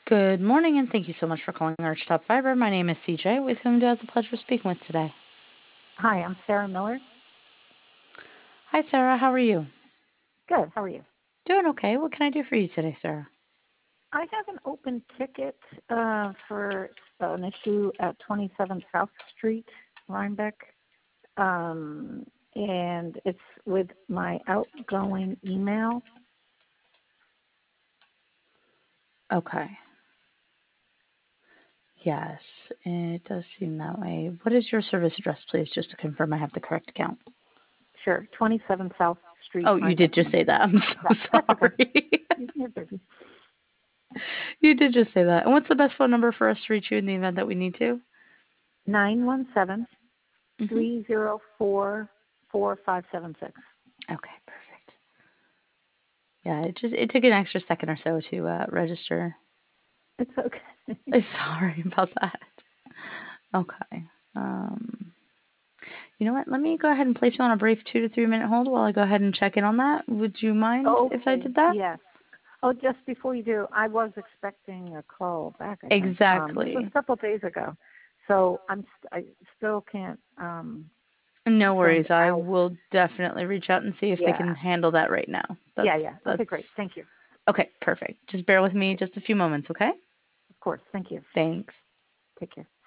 Good morning, and thank you so much for calling Arch Top Fiber. My name is CJ, with whom do I have the pleasure of speaking with today? Hi, I'm Sarah Miller. Hi, Sarah. How are you? Good. How are you? Doing okay. What can I do for you today, Sarah? I have an open ticket for an issue at 27 South Street, Rhinebeck, and it's with my outgoing email. Okay. Yes, it does seem that way. What is your service address, please, just to confirm I have the correct account? Sure, 27 South Street, Oh, you did Rhinebeck, just say Maine. that. I'm so That's okay. sorry. You're busy. You did just say that. And what's the best phone number for us to reach you in the event that we need to? 917 Mm-hmm. 304 4576. Okay, perfect. Yeah, it took an extra second or so to register. It's okay. I'm sorry about that. Okay. Um, You know what? Let me go ahead and place you on a brief 2 to 3 minute hold while I go ahead and check in on that. Would you mind if I Okay, did that? yes. Oh, just before you do, I was expecting a call back, I think. This was Exactly. a couple of days ago. So I still can't No send worries. I out. will definitely reach out and see if they can Yeah. handle that right now. Yeah, That's yeah. Okay, great. that's Thank you. okay, perfect. Just bear with me Okay. just a few moments, okay? Of course. Thank you. Thanks. Take care.